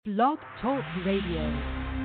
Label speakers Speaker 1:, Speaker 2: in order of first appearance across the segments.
Speaker 1: Blog Talk Radio.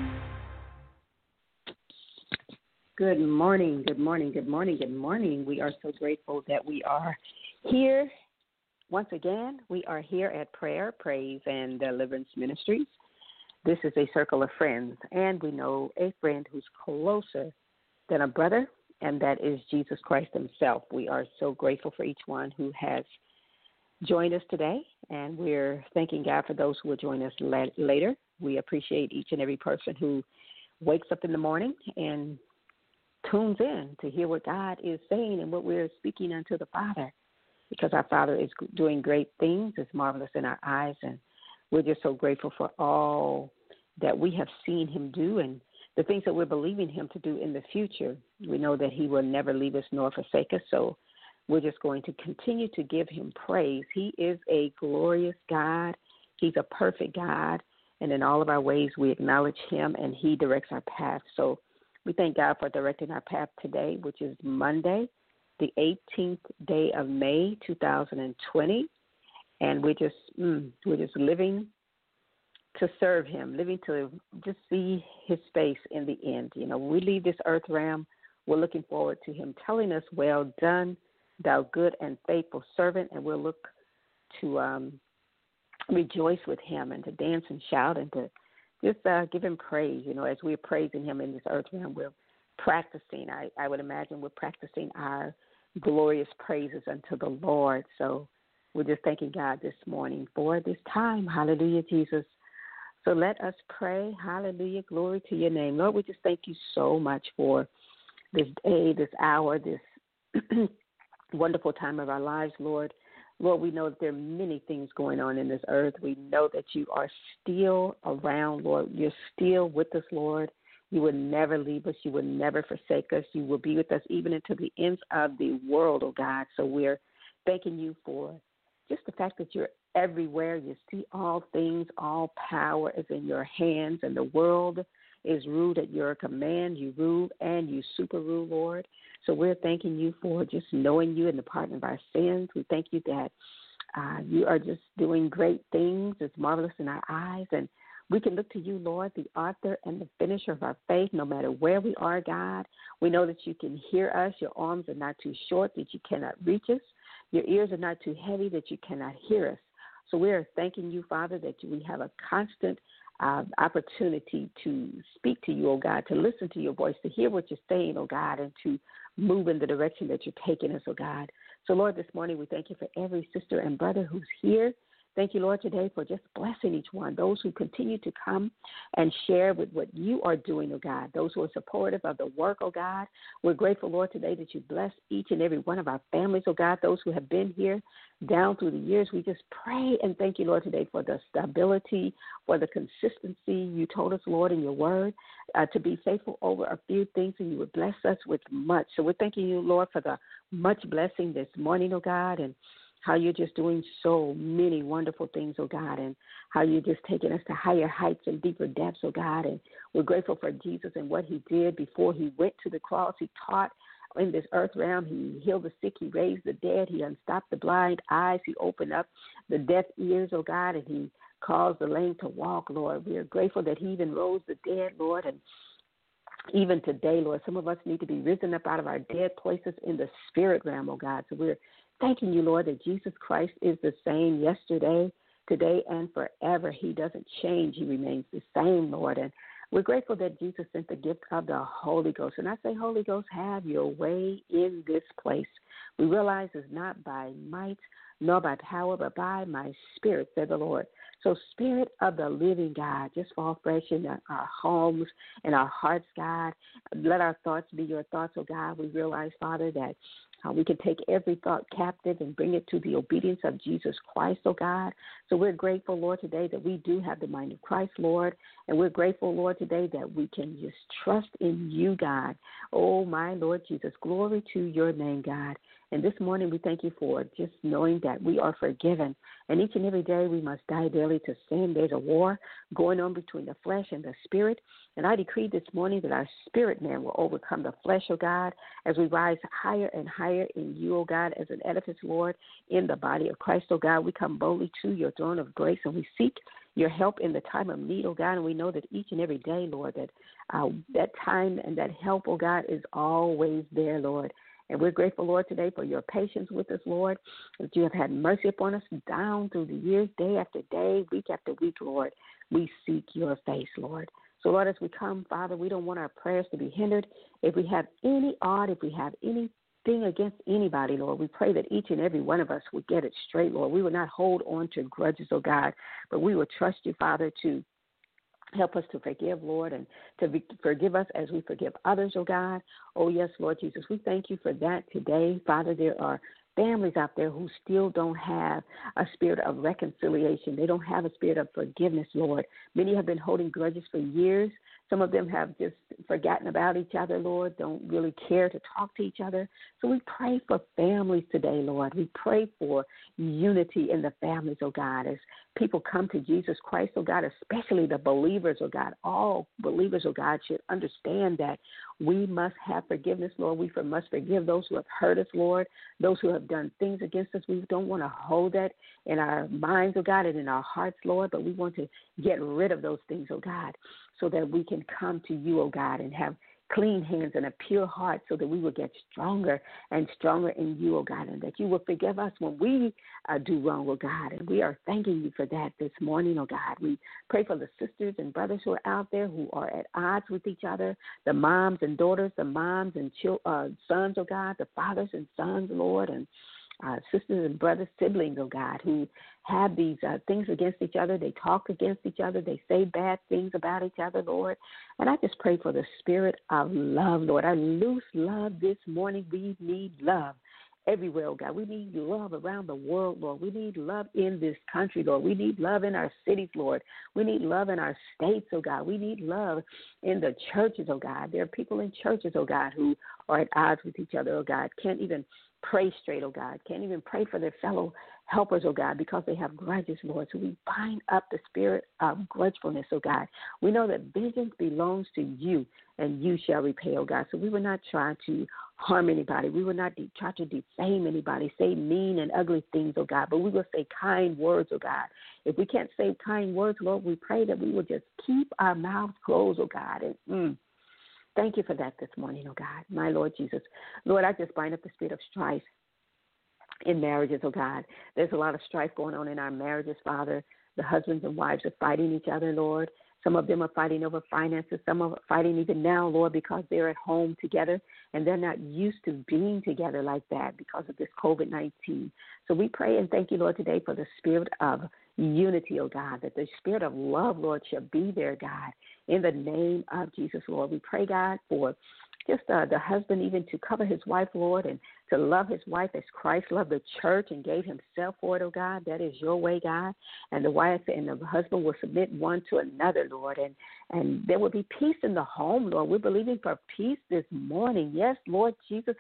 Speaker 2: Good morning, good morning, good morning, good morning. We are so grateful that we are here once again. We are here at Prayer, Praise, and Deliverance Ministries. This is a circle of friends, and we know a friend who's closer than a brother, and that is Jesus Christ himself. We are so grateful for each one who has joined us today, and we're thanking God for those who will join us later. We appreciate each and every person who wakes up in the morning and tunes in to hear what God is saying and what we're speaking unto the Father, because our Father is doing great things. It's marvelous in our eyes, and we're just so grateful for all that we have seen him do and the things that we're believing him to do in the future. We know that he will never leave us nor forsake us, so we're just going to continue to give him praise. He is a glorious God. He's a perfect God, and in all of our ways we acknowledge him, and he directs our path. So we thank God for directing our path today, which is Monday, the 18th day of May, 2020, and we're just living to serve him, living to just see his face in the end. You know, when we leave this earth realm, we're looking forward to him telling us, "Well done, thou good and faithful servant," and we'll look to rejoice with him and to dance and shout and to just give him praise. You know, as we're praising him in this earth realm, we're practicing. I would imagine we're practicing our glorious praises unto the Lord. So we're just thanking God this morning for this time. Hallelujah, Jesus. So let us pray. Hallelujah. Glory to your name. Lord, we just thank you so much for this day, this hour, this wonderful time of our lives, Lord. Lord, we know that there are many things going on in this earth. We know that you are still around, Lord. You're still with us, Lord. You will never leave us. You will never forsake us. You will be with us even into the ends of the world, oh God. So we're thanking you for just the fact that you're everywhere. You see all things. All power is in your hands, and the world is ruled at your command. You rule and you super rule, Lord. So we're thanking you for just knowing you and the pardon of our sins. We thank you that you are just doing great things. It's marvelous in our eyes. And we can look to you, Lord, the author and the finisher of our faith, no matter where we are, God. We know that you can hear us. Your arms are not too short that you cannot reach us. Your ears are not too heavy that you cannot hear us. So we are thanking you, Father, that we have a constant opportunity to speak to you, oh God, to listen to your voice, to hear what you're saying, oh God, and to move in the direction that you're taking us, oh God. So, Lord, this morning we thank you for every sister and brother who's here. Thank you, Lord, today for just blessing each one, those who continue to come and share with what you are doing, oh God, those who are supportive of the work, oh God. We're grateful, Lord, today that you bless each and every one of our families, oh God, those who have been here down through the years. We just pray and thank you, Lord, today for the stability, for the consistency. You told us, Lord, in your word, to be faithful over a few things, and you would bless us with much. So we're thanking you, Lord, for the much blessing this morning, oh God, and how you're just doing so many wonderful things, oh God, and how you're just taking us to higher heights and deeper depths, oh God. And we're grateful for Jesus and what he did before he went to the cross. He taught in this earth realm. He healed the sick. He raised the dead. He unstopped the blind eyes. He opened up the deaf ears, oh God, and he caused the lame to walk, Lord. We are grateful that he even rose the dead, Lord, and even today, Lord, some of us need to be risen up out of our dead places in the spirit realm, oh God. So we're thanking you, Lord, that Jesus Christ is the same yesterday, today, and forever. He doesn't change. He remains the same, Lord. And we're grateful that Jesus sent the gift of the Holy Ghost. And I say, Holy Ghost, have your way in this place. We realize it's not by might nor by power, but by my spirit, said the Lord. So, Spirit of the living God, just fall fresh in our homes and our hearts, God. Let our thoughts be your thoughts, oh God. We realize, Father, that we can take every thought captive and bring it to the obedience of Jesus Christ, oh God. So we're grateful, Lord, today that we do have the mind of Christ, Lord. And we're grateful, Lord, today that we can just trust in you, God. Oh, my Lord Jesus, glory to your name, God. And this morning we thank you for just knowing that we are forgiven. And each and every day we must die daily to sin. There's a war going on between the flesh and the spirit. And I decree this morning that our spirit man will overcome the flesh, oh God, as we rise higher and higher in you, oh God, as an edifice, Lord, in the body of Christ, oh God. We come boldly to your throne of grace and we seek your help in the time of need, oh God. And we know that each and every day, Lord, that that time and that help, oh God, is always there, Lord. And we're grateful, Lord, today for your patience with us, Lord, that you have had mercy upon us down through the years, day after day, week after week, Lord. We seek your face, Lord. So, Lord, as we come, Father, we don't want our prayers to be hindered. If we have any odd, if we have anything against anybody, Lord, we pray that each and every one of us would get it straight, Lord. We would not hold on to grudges, oh God, but we would trust you, Father, to help us to forgive, Lord, and to forgive us as we forgive others, oh God. Oh, yes, Lord Jesus, we thank you for that today. Father, there are families out there who still don't have a spirit of reconciliation. They don't have a spirit of forgiveness, Lord. Many have been holding grudges for years. Some of them have just forgotten about each other, Lord, don't really care to talk to each other. So we pray for families today, Lord. We pray for unity in the families, oh God, as people come to Jesus Christ, oh God, especially the believers, oh God. All believers, oh God, should understand that we must have forgiveness, Lord. We must forgive those who have hurt us, Lord, those who have done things against us. We don't want to hold that in our minds, oh God, and in our hearts, Lord, but we want to get rid of those things, oh God, so that we can come to you, oh God, and have clean hands and a pure heart so that we will get stronger and stronger in you, oh God, and that you will forgive us when we do wrong, oh God. And we are thanking you for that this morning, oh God. We pray for the sisters and brothers who are out there who are at odds with each other, the moms and daughters, the moms and sons, oh God, the fathers and sons, Lord, and sisters and brothers, siblings, oh God, who have these things against each other. They talk against each other. They say bad things about each other, Lord. And I just pray for the spirit of love, Lord. I loose love this morning. We need love everywhere, oh God. We need love around the world, Lord. We need love in this country, Lord. We need love in our cities, Lord. We need love in our states, oh God. We need love in the churches, oh God. There are people in churches, oh God, who are at odds with each other, oh God, can't even pray straight, oh God, can't even pray for their fellow helpers, oh God, because they have grudges, Lord. So we bind up the spirit of grudgefulness, oh God. We know that vengeance belongs to you, and you shall repay, oh God. So we will not try to harm anybody. We will not try to defame anybody, say mean and ugly things, oh God, but we will say kind words, oh God. If we can't say kind words, Lord, we pray that we will just keep our mouths closed, oh God, and thank you for that this morning, oh God, my Lord Jesus. Lord, I just bind up the spirit of strife in marriages, oh God. There's a lot of strife going on in our marriages, Father. The husbands and wives are fighting each other, Lord. Some of them are fighting over finances. Some are fighting even now, Lord, because they're at home together and they're not used to being together like that because of this COVID-19. So we pray and thank you, Lord, today for the spirit of unity, oh God, that the spirit of love, Lord, shall be there, God, in the name of Jesus, Lord. We pray, God, for just the husband even to cover his wife, Lord, and to love his wife as Christ loved the church and gave himself for it, oh God. That is your way, God. And the wife and the husband will submit one to another, Lord. And there will be peace in the home, Lord. We're believing for peace this morning. Yes, Lord Jesus.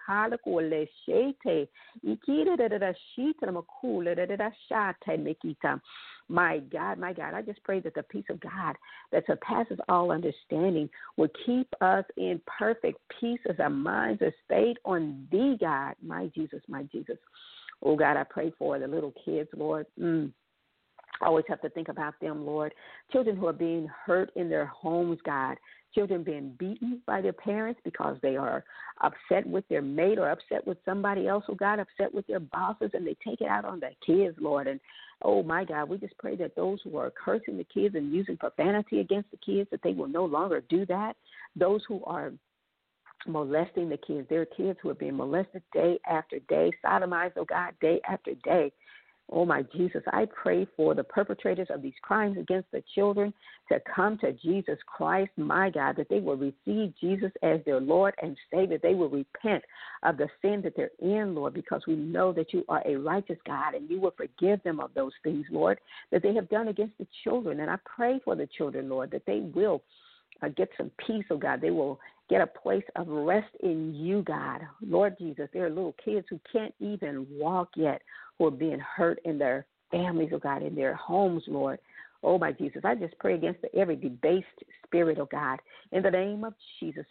Speaker 2: My God, I just pray that the peace of God that surpasses all understanding will keep us in perfect peace as our minds are stayed on thee, God. My Jesus, my Jesus. Oh, God, I pray for the little kids, Lord. I always have to think about them, Lord. Children who are being hurt in their homes, God. Children being beaten by their parents because they are upset with their mate or upset with somebody else who got upset with their bosses, and they take it out on their kids, Lord. And, oh, my God, we just pray that those who are cursing the kids and using profanity against the kids, that they will no longer do that. Those who are molesting the kids, there are kids who are being molested day after day, sodomized, oh, God, day after day. Oh, my Jesus, I pray for the perpetrators of these crimes against the children to come to Jesus Christ, my God, that they will receive Jesus as their Lord and Savior. They will repent of the sin that they're in, Lord, because we know that you are a righteous God and you will forgive them of those things, Lord, that they have done against the children. And I pray for the children, Lord, that they will get some peace, oh God. They will get a place of rest in you, God. Lord Jesus, there are little kids who can't even walk yet, who are being hurt in their families, oh God, in their homes, Lord. Oh, my Jesus, I just pray against every debased spirit, oh God, in the name of Jesus.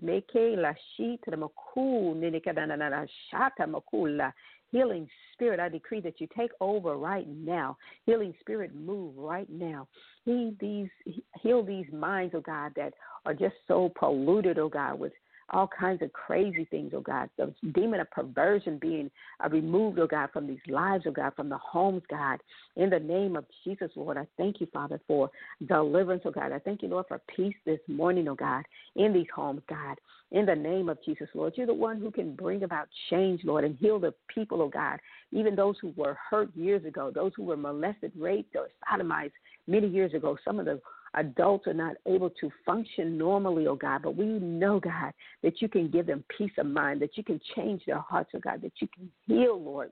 Speaker 2: Healing spirit, I decree that you take over right now. Healing spirit, move right now. heal these minds, oh God, that are just so polluted, oh God, with all kinds of crazy things, oh God. The demon of perversion being removed, oh God, from these lives, oh God, from the homes, God. In the name of Jesus, Lord, I thank you, Father, for deliverance, oh God. I thank you, Lord, for peace this morning, oh God, in these homes, God. In the name of Jesus, Lord, you're the one who can bring about change, Lord, and heal the people, oh God, even those who were hurt years ago, those who were molested, raped, or sodomized many years ago. Some of the adults are not able to function normally, oh God, but we know, God, that you can give them peace of mind, that you can change their hearts, oh God, that you can heal, Lord.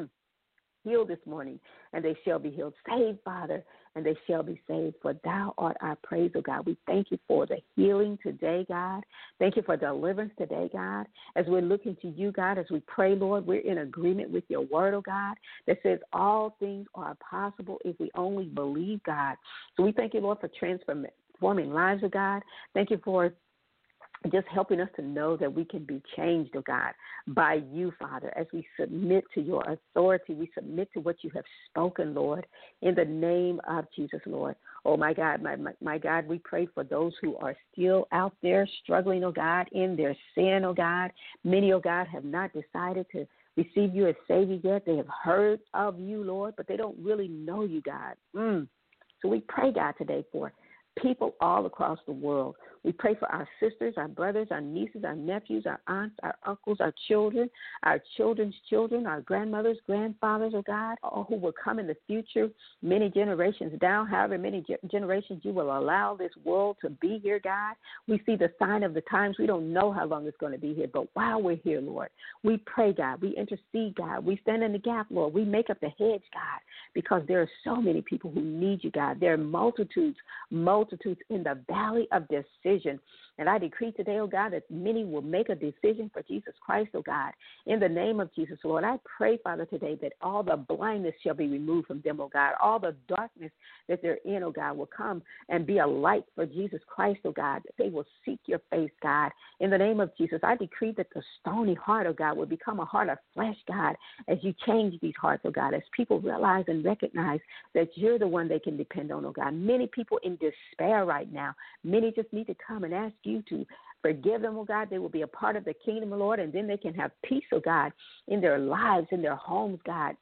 Speaker 2: Heal this morning, and they shall be healed. Save, Father, and they shall be saved, for thou art our praise, oh God. We thank you for the healing today, God. Thank you for deliverance today, God. As we're looking to you, God, as we pray, Lord, we're in agreement with your word, oh God, that says all things are possible if we only believe, God. So we thank you, Lord, for transforming lives, oh God. Thank you for just helping us to know that we can be changed, oh God, by you, Father, as we submit to your authority. We submit to what you have spoken, Lord, in the name of Jesus, Lord. Oh, my God, my God, we pray for those who are still out there struggling, oh God, in their sin, oh God. Many, oh God, have not decided to receive you as Savior yet. They have heard of you, Lord, but they don't really know you, God. So we pray, God, today for people all across the world. We pray for our sisters, our brothers, our nieces, our nephews, our aunts, our uncles, our children, our children's children, our grandmothers, grandfathers, oh God, all who will come in the future, many generations down, however many generations you will allow this world to be here, God. We see the sign of the times. We don't know how long it's going to be here, but while we're here, Lord, we pray, God. We intercede, God. We stand in the gap, Lord. We make up the hedge, God, because there are so many people who need you, God. There are multitudes in the valley of decision. And I decree today, oh God, that many will make a decision for Jesus Christ, oh God, in the name of Jesus, Lord. I pray, Father, today that all the blindness shall be removed from them, oh God. All the darkness that they're in, oh God, will come and be a light for Jesus Christ, oh God, that they will seek your face, God. In the name of Jesus, I decree that the stony heart, oh God, will become a heart of flesh, God, as you change these hearts, oh God, as people realize and recognize that you're the one they can depend on, oh God. Many people in despair right now. Many just need to come and ask you to forgive them, oh God. They will be a part of the kingdom, oh Lord, and then they can have peace, oh God, in their lives, in their homes, God.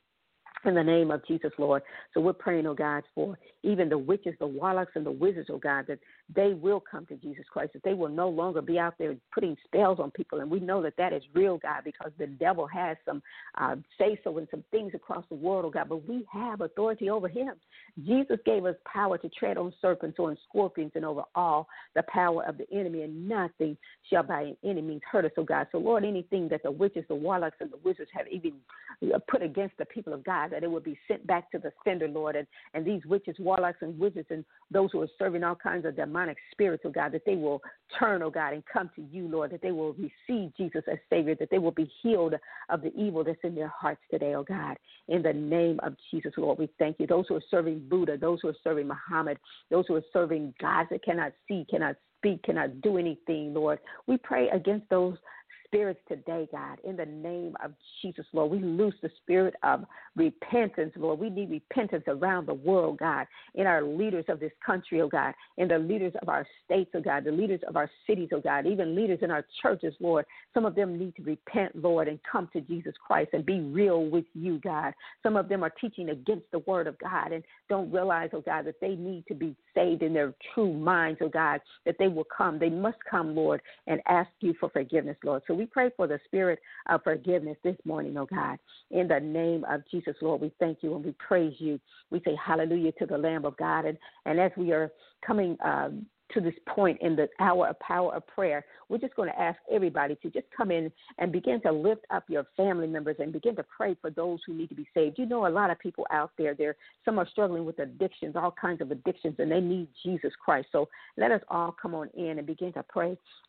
Speaker 2: In the name of Jesus, Lord. So we're praying, oh God, for even the witches, the warlocks, and the wizards, oh God, that they will come to Jesus Christ, that they will no longer be out there putting spells on people. And we know that that is real, God, because the devil has some say-so and some things across the world, oh God, but we have authority over him. Jesus gave us power to tread on serpents, on scorpions, and over all the power of the enemy, and nothing shall by any means hurt us, oh God. So, Lord, anything that the witches, the warlocks, and the wizards have even put against the people of God, that it will be sent back to the sender, Lord. And these witches, warlocks, and wizards, and those who are serving all kinds of demonic spirits, oh God, that they will turn, oh God, and come to you, Lord, that they will receive Jesus as Savior, that they will be healed of the evil that's in their hearts today, oh God. In the name of Jesus, Lord, we thank you. Those who are serving Buddha, those who are serving Muhammad, those who are serving gods that cannot see, cannot speak, cannot do anything, Lord, we pray against those spirits today, God, in the name of Jesus, Lord. We loose the spirit of repentance, Lord. We need repentance around the world, God, in our leaders of this country, oh God, in the leaders of our states, oh God, the leaders of our cities, oh God, even leaders in our churches, Lord. Some of them need to repent, Lord, and come to Jesus Christ and be real with you, God. Some of them are teaching against the word of God and don't realize, oh God, that they need to be saved in their true minds, oh God, that they will come. They must come, Lord, and ask you for forgiveness, Lord. So we pray for the spirit of forgiveness this morning, oh God. In the name of Jesus, Lord, we thank you and we praise you. We say hallelujah to the Lamb of God. And as we are coming to this point in the hour of power of prayer, we're just going to ask everybody to just come in and begin to lift up your family members and begin to pray for those who need to be saved. You know, a lot of people out there, some are struggling with addictions, all kinds of addictions, and they need Jesus Christ. So let us all come on in and begin to pray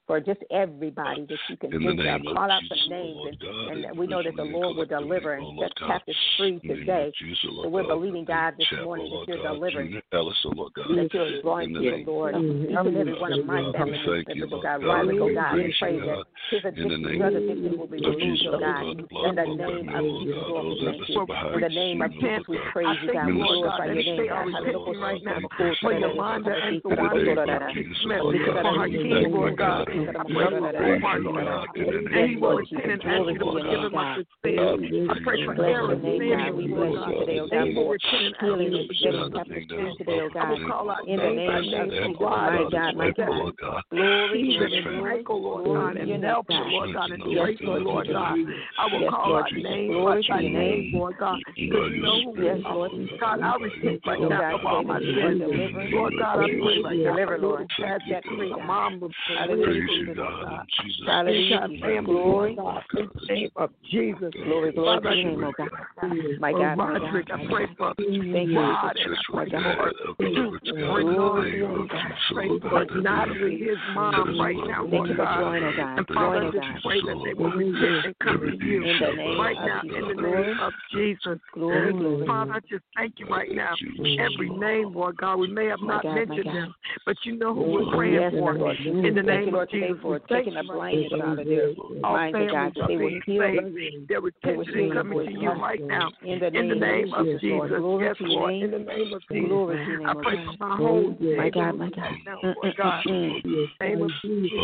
Speaker 2: for just everybody that you can think of. Call out some names, and we know that the Lord will deliver and set captives free today. So we're believing, God, this morning that you're delivering, that you're drawing people, Lord. Each and every one of my family members, oh God, Riley, oh God, and pray that his addiction, drug addiction will be removed, oh God. In the name of Jesus, Lord, we thank you. In the name of Jesus, we praise you, God. We glorify your name, God.
Speaker 3: Right now, for Yolanda and for Smith, for her team, Lord God. I pray for their heart, Lord God. And he will repent and ask you to forgive him of his sins. I pray for Aaron, Samuel, Lord God. They will repent and ask you to forgive him of his sins. I will call out in the name of Jesus, my God, my God. Glory to Michael, Lord God, and Nelson, Lord God, and Tracy, Lord God. I will call out names by name, Lord God, because you know who we are. God, I repent right now of all my sins. Lord God, I pray right now.
Speaker 2: Deliver, Lord.
Speaker 3: That free, mom,
Speaker 2: hallelujah,
Speaker 3: God.
Speaker 2: Hallelujah,
Speaker 3: glory, in the name of Jesus.
Speaker 2: Glory, glory to your name, oh God. My God, my God.
Speaker 3: I pray for
Speaker 2: thank
Speaker 3: God
Speaker 2: you,
Speaker 3: and
Speaker 2: my God.
Speaker 3: glory to your name, God. Pray for Natalie, his mom, right now, Lord God. And Father, I just pray that they will repent and come to you right now in the name of Jesus.
Speaker 2: Glory.
Speaker 3: Father, I just thank you right now. Every name, Lord God, we may have not mentioned them, but you know who we're praying for. In the name of Jesus,
Speaker 2: for taking the blindness out of their minds, God, that they will heal.
Speaker 3: They're repenting and coming to you right now. In the name of Jesus. Yes, Lord. In the name of Jesus. I pray for my whole
Speaker 2: my God, my God.
Speaker 3: Lord God. In the name of Jesus.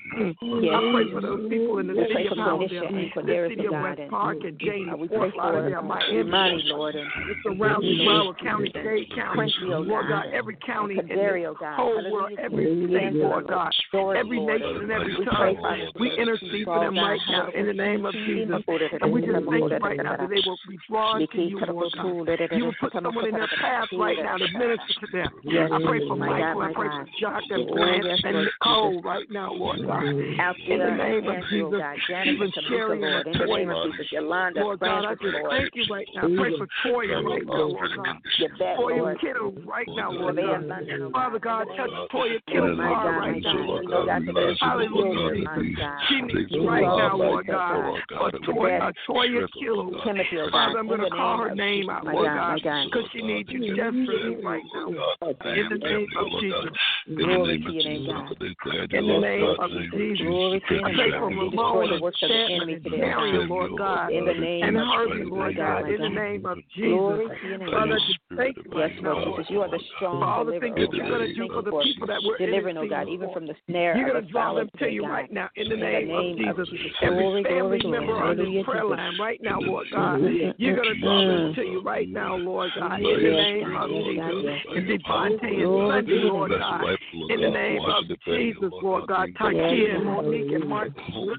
Speaker 3: I pray for those people in the city of Howardale, the city of West Park, and James, Fort Lauderdale, Miami, Lord, and surrounding Broward County, Dade County, Lord God, every county in the whole world, every state, Lord God, every nation and every tongue. We intercede for them right now in the name of Jesus. And we just thank you right now that they will be drawn to you, Lord God. You will put someone in their path right now to minister to them. I pray for Michael, I pray for Jock and Grant and Nicole right now, Lord God. In the name of Jesus, even Sherry and Toya, Lord God, I just thank you right now. Pray for Toya right now, Lord God. Toya Kittle right now, Lord God. Father God, touch Toya Kittle's heart right now. Hallelujah, Jesus. She needs right now, Lord God, for Toya Kittle. Father, I'm going to call her name out, Lord God, because she needs you desperately right now. In the name of Jesus.
Speaker 2: Glory to your name, God.
Speaker 3: In the name of Jesus. I pray for Ramon, Chapman, and Marion, Lord God, and Herbie, Lord God, in the name of Jesus. Father, thank you right now, Lord.
Speaker 2: You are the strong
Speaker 3: for all the things that you're going to do for the people that we're
Speaker 2: delivering, oh God, even from the snare.
Speaker 3: You're going to draw them to you right now in the name of Jesus. Every family member on this prayer line right now, Lord God, you're going to draw them to you right now, Lord God, in the name of Jesus. And Devontae and Sunday, Lord God, in the name of Jesus, Lord God, Takia and Monique and Mark,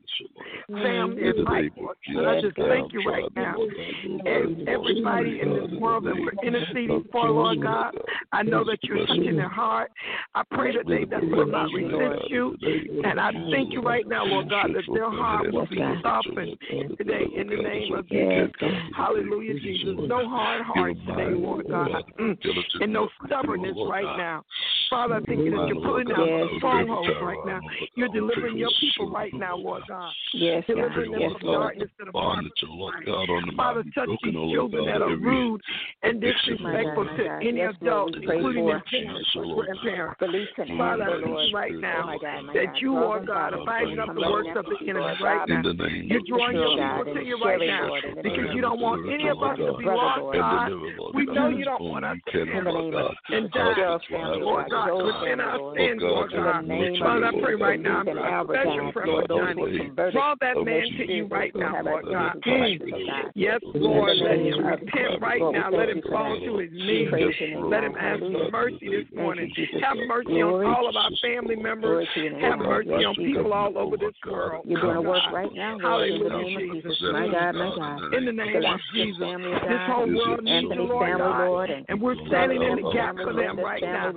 Speaker 3: Sam and Mike, Lord God. I just thank you right now. And everybody in this world that we're interceding for, Lord God, I know that you're touching their heart. I pray that they will not resist you. And I thank you right now, Lord God, that their heart will be softened today in the name of Jesus. Hallelujah, Jesus. No hard hearts today, Lord God. And no stubbornness right now. Father, I thank you that you're pulling down strongholds right now. You're delivering your people right now, Lord God.
Speaker 2: Yes,
Speaker 3: delivering them from darkness to the bondage. Father, touch these children that are rude and disrespectful to any adult, including their parents or grandparents. Father, I thank you right now that you, Lord God, are binding up the works of the enemy right now. You're drawing your people to you right now because you don't want any of us to be lost, God. We know you don't want us to perish and die, Lord God. Within our sins, Lord God. Father, I pray right now, special prayer for Johnny. Draw that man to you right now, Lord God. Yes, Lord, let him repent right now. Let him fall to his knees. Let him ask for mercy this morning. Have mercy on all of our family members. Have mercy on people all over this world.
Speaker 2: You're doing a work right now, Lord, in the name of Jesus. My God, my God.
Speaker 3: In the name of Jesus. This whole world needs you, Lord God. And we're standing in the gap for them right now and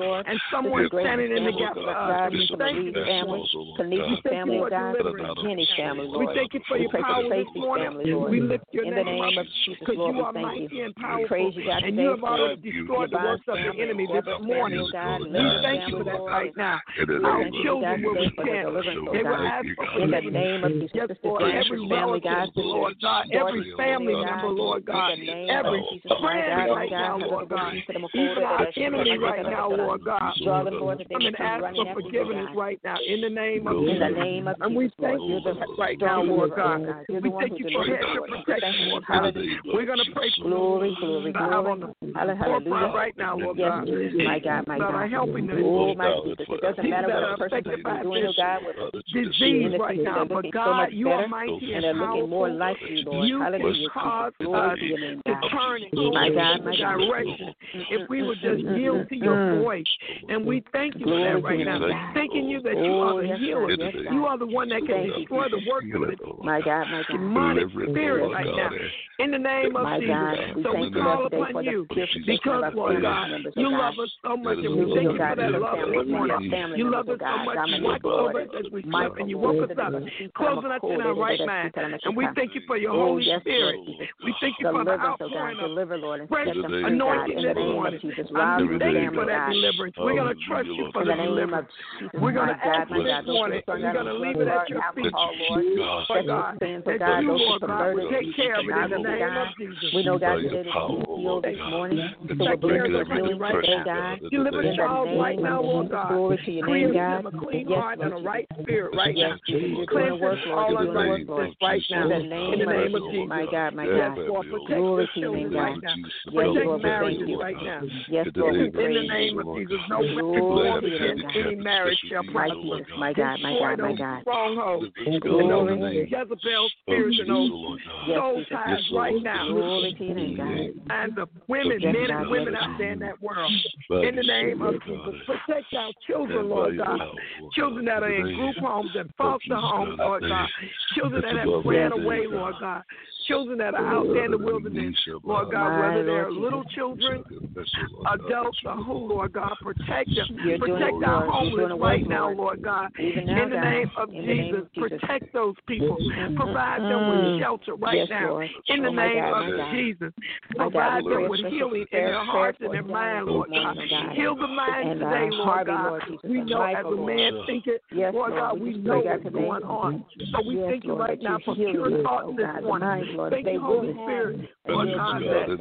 Speaker 3: someone standing in the gap for us. We thank you,
Speaker 2: family, Kaniki's family, God, Jenny's family, Lord.
Speaker 3: We thank you for your power this morning. We lift your name
Speaker 2: in the name of Jesus, Lord.
Speaker 3: You are
Speaker 2: we thank
Speaker 3: mighty
Speaker 2: you.
Speaker 3: and powerful,
Speaker 2: Praise you, God,
Speaker 3: and you have already destroyed the works of the enemy this morning. We thank you for that right now. Our children will repent. They will ask for
Speaker 2: in the name of Jesus.
Speaker 3: Yes, Lord, every family, God, Lord God, every family member, Lord God, every friend right now, Lord God, even our enemy right now, Lord God. I'm and ask for forgiveness right now in the name of Jesus. And we thank you for that right now, Lord God. We thank you for hedge of protection, Lord God. We're going to pray for
Speaker 2: glory,
Speaker 3: on the forefront right now, Lord God.
Speaker 2: My God, my God.
Speaker 3: That are helping them.
Speaker 2: Oh, my Jesus. It doesn't matter what a person is doing, oh God, with
Speaker 3: disease right now. But God, you are mighty
Speaker 2: and they're looking more like you, Lord.
Speaker 3: You
Speaker 2: Hallelujah.
Speaker 3: cause us to turn
Speaker 2: my God, my
Speaker 3: direction. If we would just yield to your voice. And we thank you for that right now. Thanking you that you are the healer. You are the one that can destroy the work of the
Speaker 2: my God, my God.
Speaker 3: demonic spirit right now. In the name of Jesus. So we call upon you because, Lord God, you love us so much, and we thank you for that love this morning. You love us so much. You watch over us as we sleep, and you woke us up, closing us in our right mind. And we thank you for your Holy Spirit. We thank you for the outpouring of fresh anointing this morning. And we thank you for that deliverance. We're going to trust you for the deliverance. We're going to ask for this morning. We're going to leave it at your feet, Lord God. That you, Lord God, will take care of it in the name of Jesus.
Speaker 2: We know, God, today that you healed this morning. So we're praying for healing today, God.
Speaker 3: Deliver Charles right now, Lord God.
Speaker 2: Glory to your name, God.
Speaker 3: A clean heart and a right spirit right now.
Speaker 2: Cleanse
Speaker 3: work, all unrighteousness right now.
Speaker 2: In the name of Jesus. My God, my God.
Speaker 3: Glory to your name right now. Protect marriages right now.
Speaker 2: Yes, Lord.
Speaker 3: In the name of Jesus. No weapon formed against any marriage shall prosper.
Speaker 2: My God, my God, my God.
Speaker 3: Strongholds. Glory. Jezebel spirits and those soul ties right now.
Speaker 2: Glory to your name, God.
Speaker 3: And the women, men and women out there in that world. In the name of Jesus. Protect our children, Lord God. Children that are in group homes and foster homes, Lord God. Children that have ran away, Lord God. Children that are out there in the wilderness, Lord God, whether they're little children, adults, or who, Lord God, protect them. Protect our homeless right now, Lord God. In the name of Jesus, protect those people. Provide them with shelter right now. In the name of Jesus, provide them with healing in their hearts and their minds, Lord God. Heal the mind today, Lord God. We know as a man thinketh, Lord God, we know what's going on. So we thank you right now for pure thoughts this morning. Thank you, Holy Spirit, Lord God, that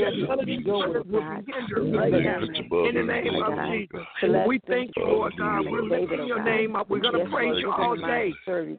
Speaker 3: will be hindered right now. In the name of Jesus. We thank you, Lord God. We're lifting your name up. We're going to praise you all day.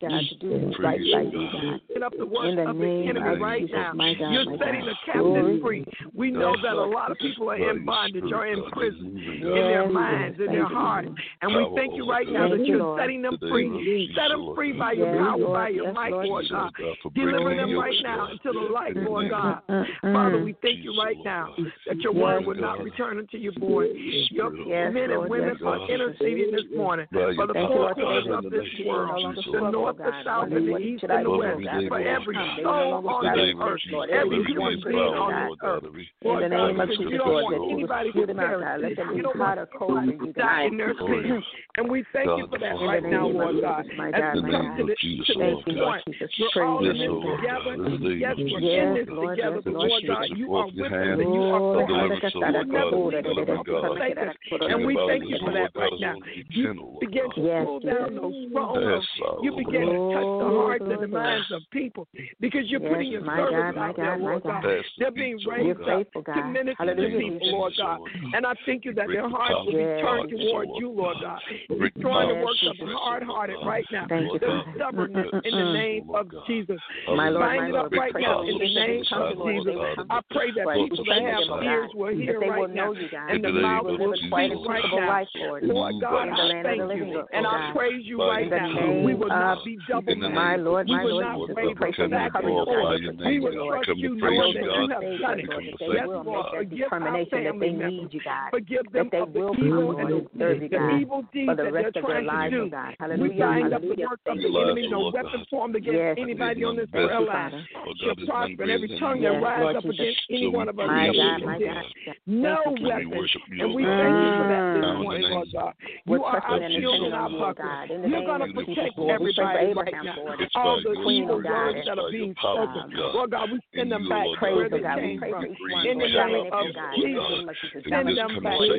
Speaker 3: Get up the works of the enemy right now. You're setting the captives free. We know that a lot of people are in bondage or in prison, in their minds, in their hearts. And we thank you right now that you're setting them free. Set them free by your power, by your might, Lord God. Deliver them right now into the light, Lord God. Father, we thank you right now that your word will not return unto your void. Your men and women are interceding this morning for the four corners of this world, the north, the south, and the east, and the west, for every soul on this earth, every human being on this earth.
Speaker 2: In the name of Jesus,
Speaker 3: you don't want anybody to perish. You don't want anybody to die in their sin. And we thank you for that right now, Lord God. As we come to this point, we're all in this together. Yes, we're in this together, but Lord God, you are with us and you are for us. You will never leave us or forsake us. And we thank you for that right now. You begin to pull down those strongholds. You begin to touch the hearts and the minds of people because you're putting your servants out there, Lord God. They're being raised up to minister to people, Lord God. And I thank you that their hearts will be turned towards you, Lord God. Destroying the works of the hard-hearted right now. The stubbornness in the name of Jesus. Bind it up right now in the name of Jesus. I pray that people that have ears will hear right now and the mouth will speak right now. Lord God, I thank you and I praise you right now. We will not be double-minded. We will not waver back and forth. We will trust you knowing that you have done it. Yes, Lord, forgive our family members. Forgive them of the evil and the evil deeds that they're trying to do. We bind up the work of the enemy, no weapon formed against anybody on this prayer line. shall prosper, and every tongue that rises up against any one of us shall be condemned. No weapon. And we thank you for that this morning, Lord God. You are our shield and our buckler. You're going to protect everybody right now. All the evil words that are being spoken, Lord God, we send them back where they came from. In the name of Jesus, send them back. Oh,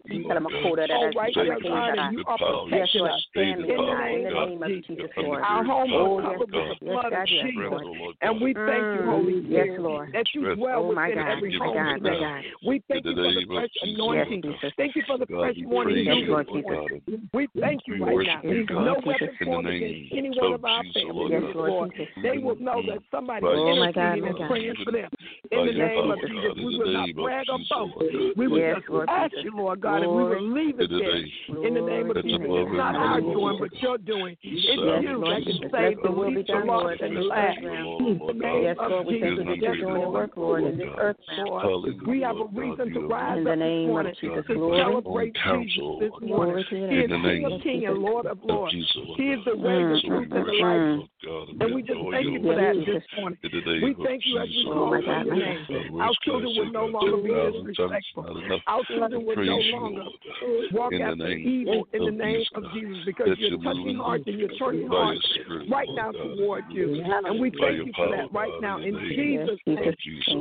Speaker 3: right there, God, and you are protecting us. In the name of Jesus, Lord. Our home is covered with the blood of Jesus. And we thank you, Holy Spirit, that you dwell within every home today. We thank you for the fresh anointing. Thank you for the fresh morning. We thank you right now. No weapon formed against any one of our families, Lord. They will know that somebody is praying for them. In the name of Jesus, we will not brag or boast. We will just ask you, Lord God, and we will leave it there. In the name of Jesus, it's not our doing, but your doing. It's you that can save the least, the lost, and the last. In the name of Jesus, Lord, Lord, in this earth, Lord, we have a reason to rise up this morning to celebrate Jesus this morning. He is King of Kings and Lord of Lords. He is the way, the truth, and the life. And we just thank you for that this morning. We thank you as we call on your name. Our children will no longer be disrespectful. Our children will no longer walk after evil in the name of Jesus, because you're touching hearts and you're turning hearts right now toward you. And we thank you for that right now in Jesus' name.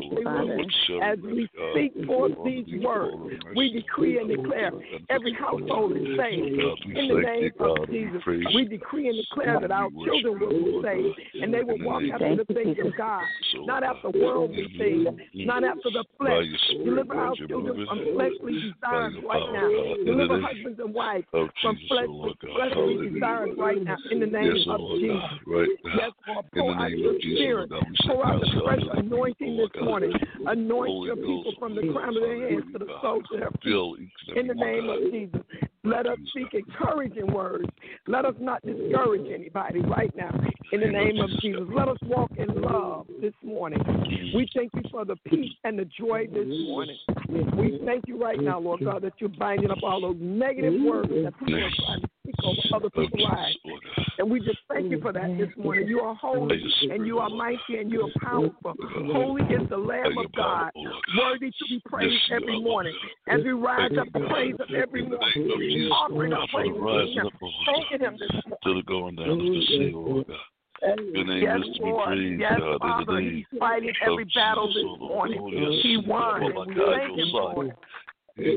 Speaker 3: As we speak forth these words, we decree and declare every household is saved. In the name of Jesus, we decree and declare that our children will be saved and they will walk after the things of God, not after worldly things, not after the flesh. Deliver our children from fleshly desires right now. Deliver husbands and wives from fleshly desires right now in the name of Jesus. Yes, Lord, pour out your spirit. Pour out the fresh anointing this morning. Anoint your people from the crown of their heads to the soles of their feet. In the name of Jesus. Let us speak encouraging words. Let us not discourage anybody right now. In the name of Jesus. Let us walk in love this morning. We thank you for the peace and the joy this morning. We thank you right now, Lord God, that you're binding up all those negative words that people are trying to speak over other people's lives. And we just thank you for that this morning. You are holy and you are mighty and you are powerful. Holy is the Lamb of God, worthy to be praised every morning. As we rise up to praise Him every morning, offering up praise to Him, thanking Him this morning.
Speaker 4: To the going down of the sea, Lord God. Your name
Speaker 3: yes,
Speaker 4: is to
Speaker 3: Lord.
Speaker 4: be praised,
Speaker 3: yes,
Speaker 4: God,
Speaker 3: Father,
Speaker 4: in the name
Speaker 3: He's fighting every battle this morning. He won, and we thank Him for it. Yes,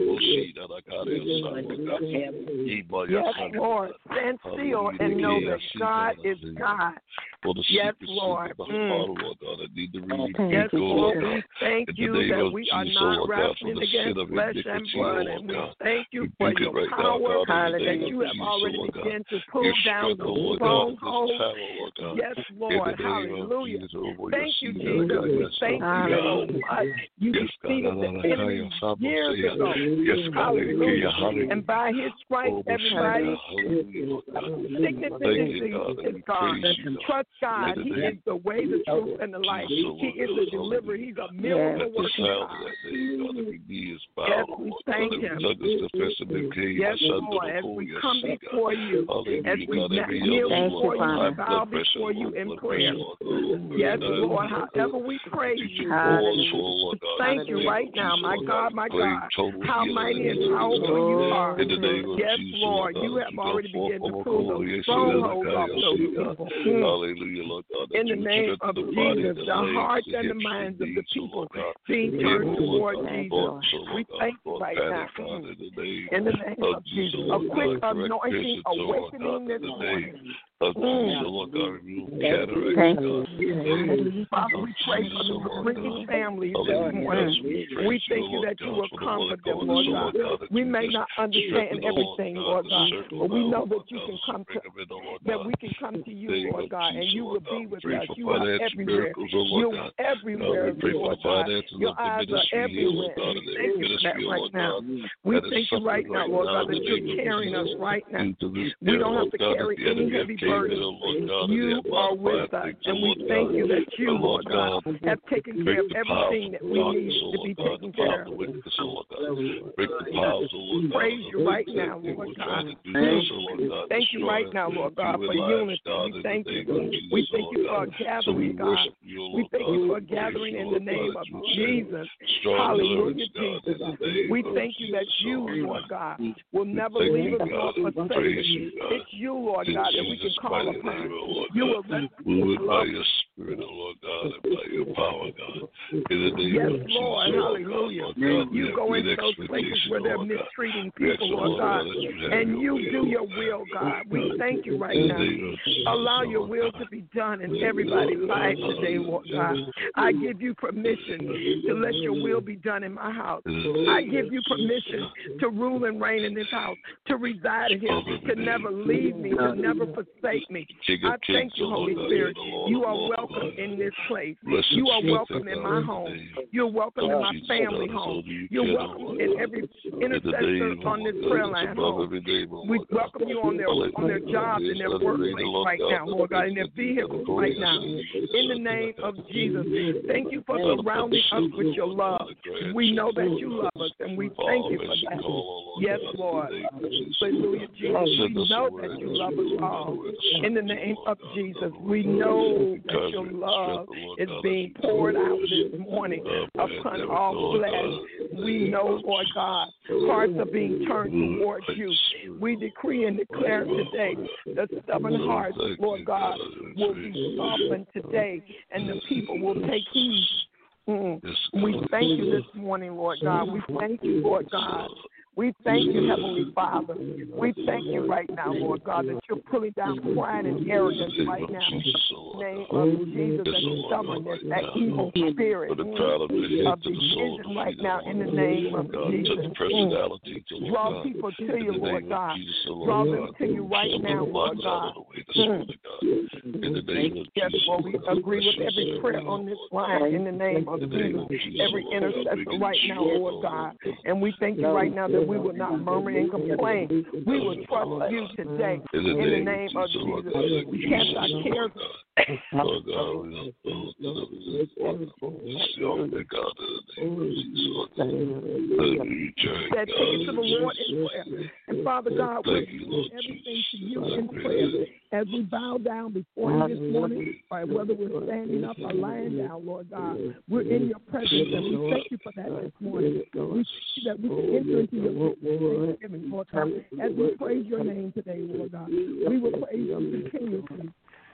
Speaker 3: Lord. Stand still and know that God is God. Yes, Lord. Yes, Lord. We thank you that we are not wrestling against flesh and blood, and we thank you for your power that you have already begun to pull down the strongholds. Yes, Lord. Hallelujah. Thank you, Jesus. We thank you so much. You defeated the enemy years ago. Hallelujah. And by His stripes, everybody, sickness and disease is gone. Trust God. He is the way, the truth, and the life. He is the deliverer. He's a miracle working God. Yes, we thank Him. Yes, Lord, as we come before you, as we kneel before you and bow before you in prayer. Yes, Lord, however we praise you, thank you right now, my God, how mighty and powerful you are. Yes, Lord, you have already begun to pull the strongholds off those people. In the name of Jesus, the hearts and the minds of the people being turned toward Jesus. We thank you right now. In the name of Jesus, a quick anointing, awakening this morning. Thank you. Father, we pray for the bringing families this morning. We thank you that you will comfort them, Lord God. We may not understand everything, Lord God, but we know that you can come to, that we can come to you, Lord God, and you will be with us. You are everywhere. You're everywhere, Lord God. Your eyes are everywhere. We thank you for that right now. We thank you right now, Lord God, that you're carrying us right now. We don't have to carry any heavy burden. You are with us, and we thank you that you, Lord God, have taken care of everything that we need to be taken care of. Praise you right now, Lord God. Thank you right now, Lord God, for unity. We thank you. We thank you for a gathering, God. We thank you for a gathering in the name of Jesus. Hallelujah, Jesus. We thank you that you, Lord God, will never leave us nor forsake us. It's you, Lord God, that we can call upon. You will rescue
Speaker 4: by your Spirit, Lord God, and by your power, God.
Speaker 3: Yes, Lord, hallelujah. You go into those places where they're mistreating people, Lord God, and you do your will, God. We thank you right now. Allow your will to be done in everybody's life today, Lord God. I give you permission to let your will be done in my house. I give you permission to rule and reign in this house, to reside here, to never leave me, to never forsake me. I thank you, Holy Spirit. You are welcome in this place. You are welcome in my home. You're welcome in my family home. You're welcome in every intercessor on this prayer line home. We welcome you on their jobs and their workplace right now, Lord God, in their vehicles right now. In the name of Jesus, thank you for surrounding us with your love. We know that you love us, and we thank you for that. Yes, Lord. Hallelujah, Jesus. We know that you love us all. In the name of Jesus, we know that your love is being poured out this morning upon all flesh. We know, Lord God, hearts are being turned towards you. We decree and declare today the stubborn hearts, Lord God, will be softened today, and the people will take heed. We thank you this morning, Lord God. We thank you, Lord God. We thank you, Heavenly Father. We thank you right now, Lord God, that you're pulling down pride and arrogance right now. In the name of Jesus, that stubbornness, that evil spirit of division right now, in the name of Jesus. Draw people to you, Lord God. Draw them to you right now, Lord God. Yes, Lord, we agree with every prayer on this line in the name of Jesus. Every intercessor right now, Lord God. And we thank you right now that we will not murmur and complain. We will trust you today in the name of Jesus. We cast our cares. That take it to the Lord in prayer. And Father God, we give everything to you in prayer. As we bow down before you this morning, or whether we're standing up or lying down, Lord God, we're in your presence, and we thank you for that this morning. We thank you that we can enter into your thanksgiving, Lord God, as we praise your name today, Lord God. We will praise you continuously.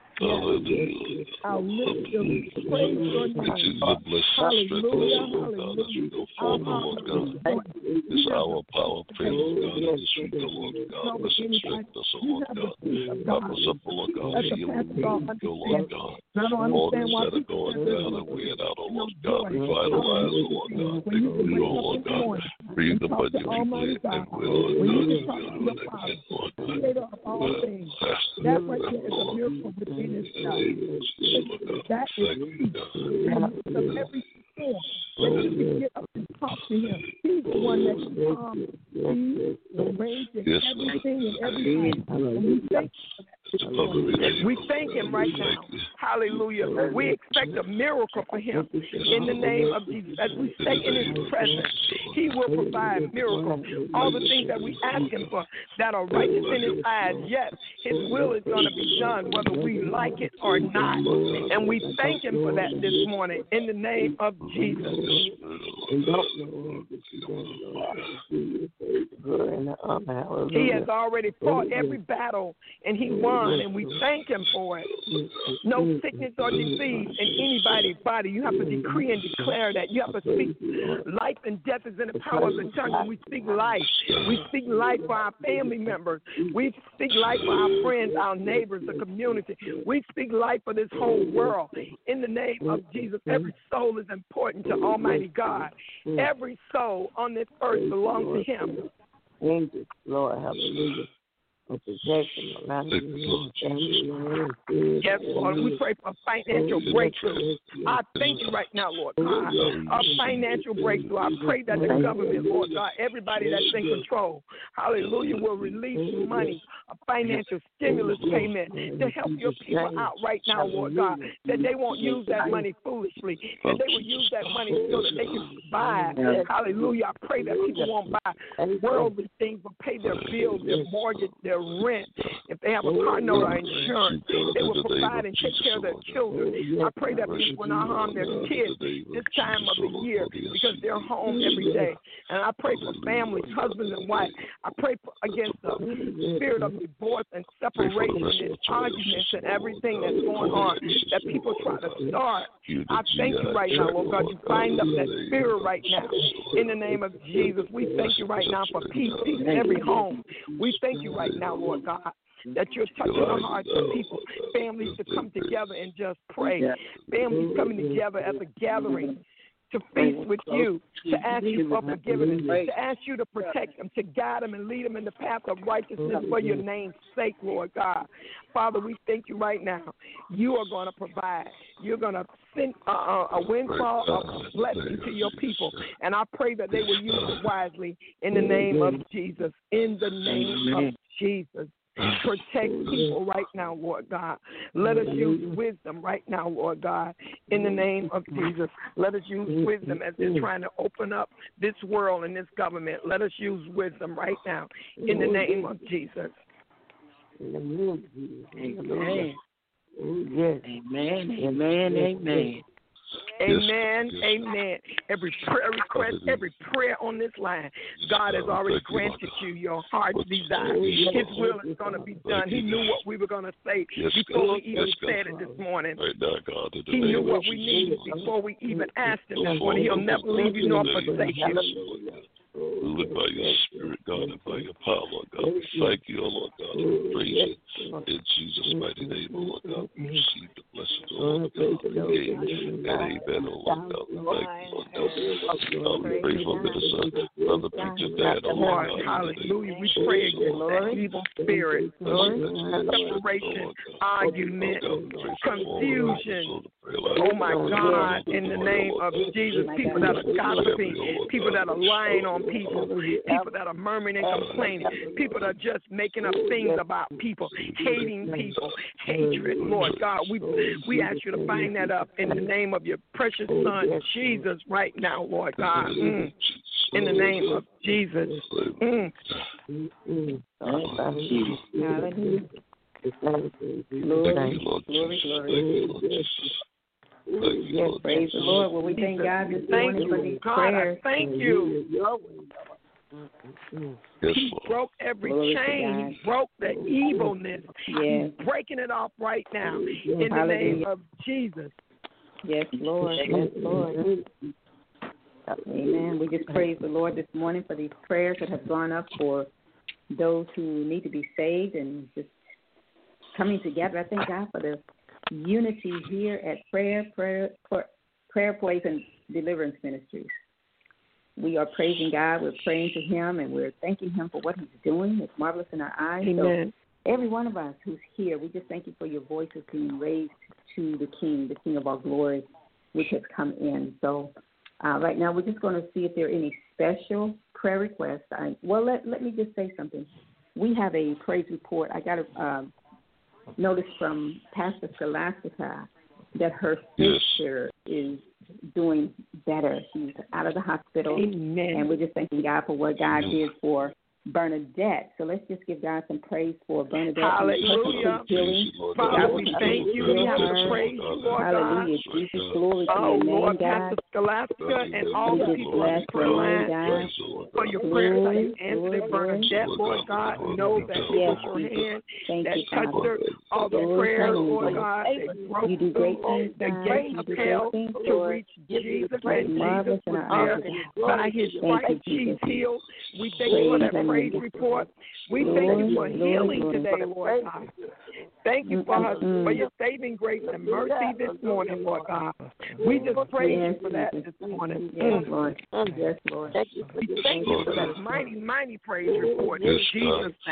Speaker 3: I'll lift your praise your name. Hallelujah, hallelujah.
Speaker 4: It's our power, praise God. God, let's strength us, Lord God. Help us up, Lord God. Lord God. All things that are going down and weird out, oh Lord God. Revitalize, Lord God. Make new, Lord God. Breathe upon your people and will, Lord God.
Speaker 3: Creator of all things. That right there is a miracle within itself. That is peace. In the midst of every storm, that you can get up and talk to him. He's the one that can calm the rage and everything and everything. And we thank you for that. We thank him right now. Hallelujah. We expect a miracle for him in the name of Jesus. As we stay in his presence, he will provide miracles. All the things that we ask him for that are righteous in his eyes, yes, his will is going to be done whether we like it or not. And we thank him for that this morning in the name of Jesus. He has already fought every battle and he won. And we thank him for it. No sickness or disease in anybody's body. You have to decree and declare that. You have to speak life and death is in the power of the tongue. And we speak life. We speak life for our family members. We speak life for our friends, our neighbors, the community. We speak life for this whole world. In the name of Jesus, every soul is important to Almighty God. Every soul on this earth belongs to him.
Speaker 5: Angels, Lord, hallelujah.
Speaker 3: Yes, Lord. We pray for financial breakthrough. I thank you right now, Lord God, a financial breakthrough. I pray that the government, Lord God, everybody that's in control, hallelujah, will release money, a financial stimulus payment to help your people out right now, Lord God, that they won't use that money foolishly, that they will use that money so that they can buy. Hallelujah. I pray that people won't buy worldly things, but pay their bills, their mortgage, their rent. If they have a car note or insurance, they will provide and take care of their children. I pray that people will not harm their kids this time of the year because they're home every day. And I pray for families, husbands and wives. I pray against the spirit of divorce and separation and arguments and everything that's going on that people try to start. I thank you right now, Lord God. You bind up that spirit right now. In the name of Jesus, we thank you right now for peace in every home. We thank you right now, Lord God, that you're touching the hearts of people, families to come together and just pray, families coming together as a gathering to feast with you, to ask you for forgiveness, to ask you to protect them, to guide them and lead them in the path of righteousness for your name's sake, Lord God. Father, we thank you right now. You are going to provide. You're going to send a windfall of blessing to your people. And I pray that they will use it wisely in the name of Jesus. In the name of Jesus. Protect people right now, Lord God. Let us use wisdom right now, Lord God, in the name of Jesus. Let us use wisdom as they're trying to open up this world and this government. Let us use wisdom right now in the name of Jesus.
Speaker 5: Amen. Amen. Amen. Amen.
Speaker 3: Amen, amen. Every prayer request, every prayer on this line, God has already granted you your heart's desire. His will is going to be done. He knew what we were going to say before we even said it this morning. He knew what we needed before we even asked him this morning. He'll never leave you nor forsake you.
Speaker 4: Live by your spirit, God, and by your power, Lord God. We thank you, Lord God. We praise you. In Jesus' mighty name, Lord God, we receive the blessings, Lord God. Amen. Amen, Lord God. We thank you, Lord God. We pray for Minister Brother Preacher Dad, Lord God.
Speaker 3: Hallelujah. We pray against that evil spirit, separation, argument, confusion. Oh, my God, in the name of Jesus, people that are gossiping, people that are lying on people that are murmuring and complaining, people that are just making up things about people, hating people, hatred. Lord God, we ask you to bind that up in the name of your precious Son, Jesus, right now, Lord God. In the name of Jesus.
Speaker 2: Glory. Yes, praise the Lord. Well, we thank God this morning for these prayers.
Speaker 3: Thank you. He broke every chain. He broke the evilness. He's breaking it off right now in the name of Jesus.
Speaker 2: Yes, Lord. Yes, Lord. Amen. We just praise the Lord this morning for these prayers that have gone up for those who need to be saved and just coming together. I thank God for the unity here at Prayer, Praise, and Deliverance Ministries. We are praising God, we're praying to Him, and we're thanking Him for what He's doing. It's marvelous in our eyes.
Speaker 3: Amen.
Speaker 2: So every one of us who's here, we just thank you for your voices being raised to the King of all glory, which has come in. So right now we're just going to see if there are any special prayer requests. Let me just say something. We have a praise report. I got a notice from Pastor Scholastica that her sister is doing better. She's out of the hospital.
Speaker 3: Amen.
Speaker 2: And we're just thanking God for what God did for Bernadette. So let's just give God some praise for Bernadette.
Speaker 3: Hallelujah. Father, we thank you. We have to praise you, Lord God.
Speaker 2: Hallelujah. Jesus, glory to your name,
Speaker 3: Lord,
Speaker 2: God.
Speaker 3: Pastor Scholastica and all the people on the prayer line for your prayers that you answered Bernadette, Lord God. Know that it was your hand that touched her. All the prayers, Lord God,
Speaker 2: you do great things,
Speaker 3: the gates of hell to reach Jesus, and Jesus was there. By his stripes, she's healed. We thank you for that praise report. We thank you for healing today, Lord God. Thank you for your saving grace and mercy this morning, Lord God. We just praise you for that this morning.
Speaker 2: Yes, Lord. Yes, Lord.
Speaker 3: We thank you for that mighty, mighty praise report in Jesus' name.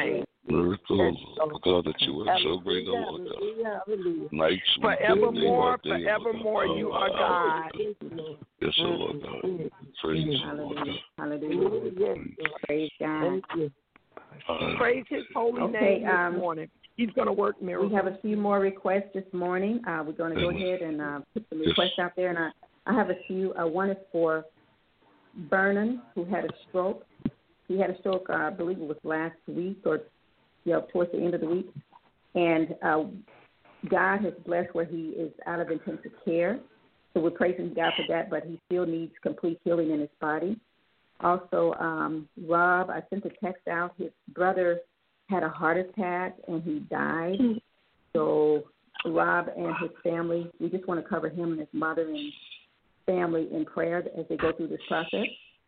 Speaker 4: Miracles, God, that you are so great, O Lord God. Nights,
Speaker 3: forevermore, you are God.
Speaker 4: Yes, O Lord God. Praise you, Lord God.
Speaker 2: Hallelujah. Praise God.
Speaker 3: Praise His holy name this morning. He's going to work miracles.
Speaker 2: We have a few more requests this morning. We're going to go ahead and put some requests out there. And I have a few. One is for Vernon, who had a stroke. He had a stroke, I believe it was last week or towards the end of the week. And God has blessed where he is out of intensive care. So we're praising God for that, but he still needs complete healing in his body. Also, Rob, I sent a text out. His brother had a heart attack and he died. So Rob and his family, we just want to cover him and his mother and family in prayer as they go through this process.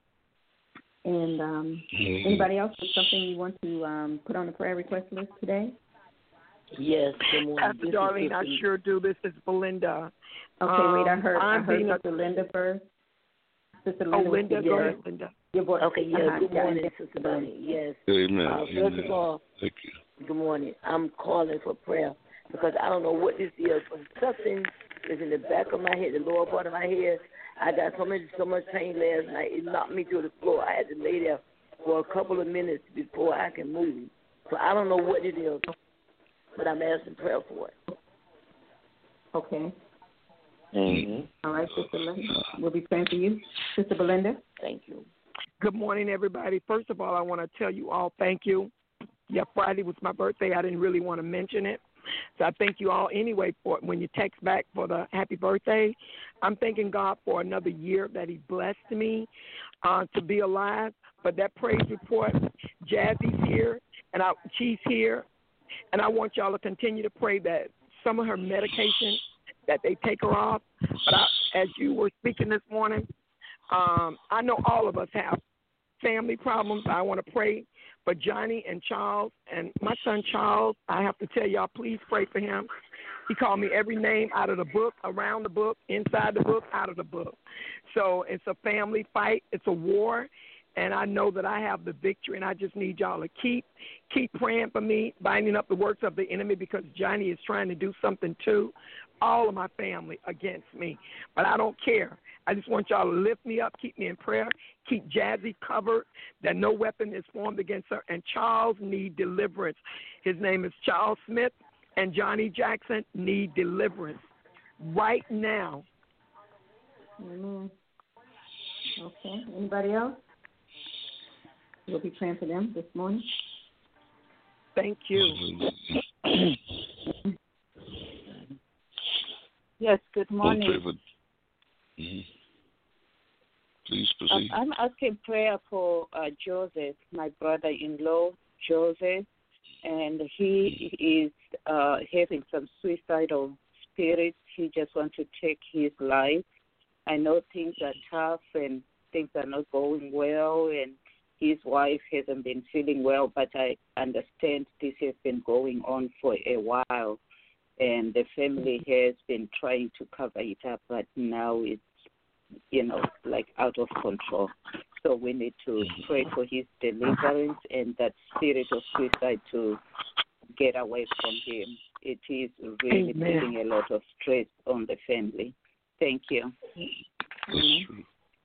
Speaker 2: And anybody else with something you want to put on the prayer request list today?
Speaker 5: Yes, good morning.
Speaker 3: Pastor Darlene, I sure do. This is Belinda.
Speaker 2: Okay, wait, I heard Sister Linda first. Sister Linda.
Speaker 3: Oh, Linda, go ahead, Linda.
Speaker 2: Your voice.
Speaker 5: Okay, yes, good morning, Sister Bonnie. Yes.
Speaker 4: Amen.
Speaker 5: First of all,
Speaker 4: thank you.
Speaker 5: Good morning. I'm calling for prayer because I don't know what this is, but something is in the back of my head, the lower part of my head. I got so much pain last night. It knocked me to the floor. I had to lay there for a couple of minutes before I can move. So I don't know what it is, but I'm asking prayer for it.
Speaker 2: Okay.
Speaker 5: Mm-hmm.
Speaker 2: All right, Sister Linda. We'll be praying for you. Sister Belinda.
Speaker 5: Thank you.
Speaker 3: Good morning, everybody. First of all, I want to tell you all thank you. Yeah, Friday was my birthday. I didn't really want to mention it. So I thank you all anyway for when you text back for the happy birthday. I'm thanking God for another year that he blessed me to be alive. But that praise report, Jazzy's here, and she's here. And I want y'all to continue to pray that some of her medication, that they take her off. But as you were speaking this morning, I know all of us have family problems. I want to pray for Johnny and Charles. And my son Charles, I have to tell y'all, please pray for him. He called me every name out of the book, around the book, inside the book, out of the book. So it's a family fight. It's a war. And I know that I have the victory, and I just need y'all to keep praying for me, binding up the works of the enemy, because Johnny is trying to do something to all of my family against me. But I don't care. I just want y'all to lift me up, keep me in prayer, keep Jazzy covered, that no weapon is formed against her. And Charles need deliverance. His name is Charles Smith, and Johnny Jackson need deliverance right now.
Speaker 2: Amen. Okay. Anybody else? We'll be praying for them this morning.
Speaker 3: Thank you.
Speaker 6: Yes, good morning.
Speaker 4: Please proceed.
Speaker 6: I'm asking prayer for Joseph, my brother-in-law, Joseph, and he is having some suicidal spirits. He just wants to take his life. I know things are tough and things are not going well, and his wife hasn't been feeling well, but I understand this has been going on for a while, and the family has been trying to cover it up, but now it's, like out of control. So we need to pray for his deliverance and that spirit of suicide to get away from him. It is really putting a lot of stress on the family. Thank you.
Speaker 4: That's true.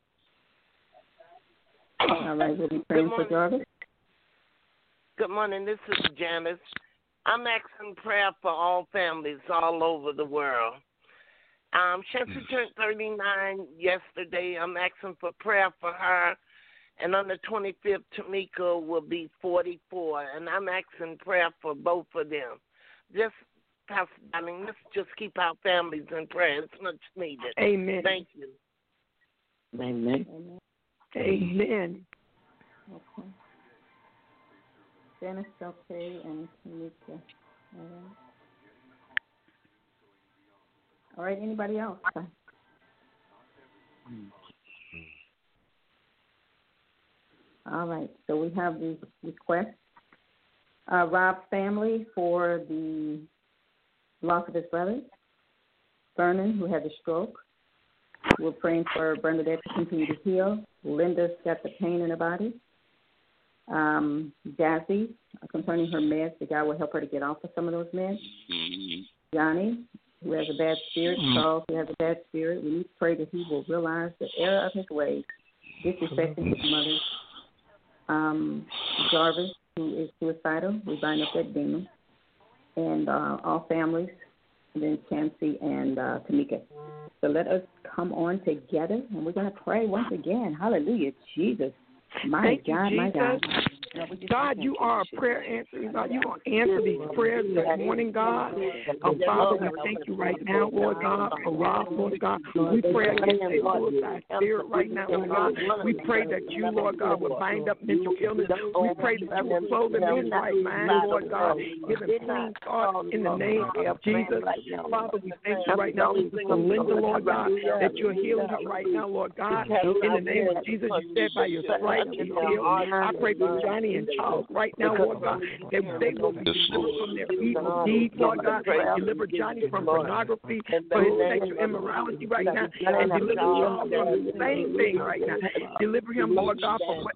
Speaker 2: All right, we'll be praying for Jarvis.
Speaker 7: Good morning, this is Janice. I'm asking prayer for all families all over the world. Chelsea turned 39 yesterday. I'm asking for prayer for her. And on the 25th, Tamika will be 44. And I'm asking prayer for both of them. Let's just keep our families in prayer. It's much needed.
Speaker 3: Amen.
Speaker 7: Thank you.
Speaker 5: Amen.
Speaker 3: Amen.
Speaker 2: Okay. Dennis, okay, and Tamika. All right, anybody else? All right, so we have the request. Rob's family for the loss of his brother, Vernon, who had a stroke. We're praying for Bernadette to continue to heal. Linda's got the pain in her body. Jazzy, concerning her meds, that God will help her to get off of some of those meds. Johnny, who has a bad spirit, Charles, who has a bad spirit, we need to pray that he will realize the error of his ways, disrespecting his mother. Jarvis, who is suicidal, we bind up that demon. And all families, and then Chancey and Tamika. So let us come on together, and we're going to pray once again. Hallelujah, Jesus. My God, my God.
Speaker 3: God, you are a prayer answering God. You are answer these prayers this morning, God. Father, we thank you right now, Lord God, for Rob, Lord God. We pray against the suicide spirit right now, Lord God. We pray that you, Lord God, will bind up mental illness. We pray that you will clothe them in right mind, Lord God. Give them clean thoughts in the name of Jesus. Father, we thank you right now for Linda, Lord God, that you're healing her right now, Lord God. In the name of Jesus, you said by your stripes she's healed. I pray for Johnny and Charles right now, Lord God, that they will be delivered from their evil deeds, Lord God. Deliver Johnny from pornography, for his sexual immorality right now, and deliver Charles from the same thing right now. Deliver him, Lord God, from